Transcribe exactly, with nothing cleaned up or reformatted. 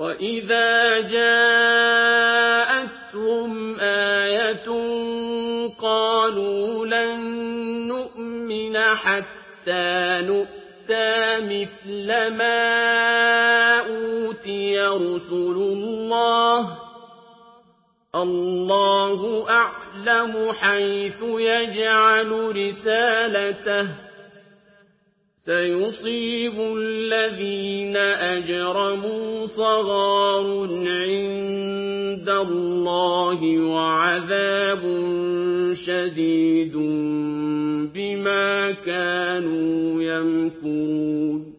وَإِذَا جَاءَتْهُمْ آيَةٌ قَالُوا لَن نُّؤْمِنَ حَتَّىٰ نُؤْتَىٰ مِثْلَ مَا أُوتِيَ رُسُلُ اللَّهِ ۘ اللَّهُ أَعْلَمُ حَيْثُ يَجْعَلُ رِسَالَتَهُ ۗ سَيُصِيبُ الَّذِينَ أَجْرَمُوا صَغَارٌ عِندَ اللَّهِ وَعَذَابٌ شَدِيدٌ بِمَا كَانُوا يَمْكُرُونَ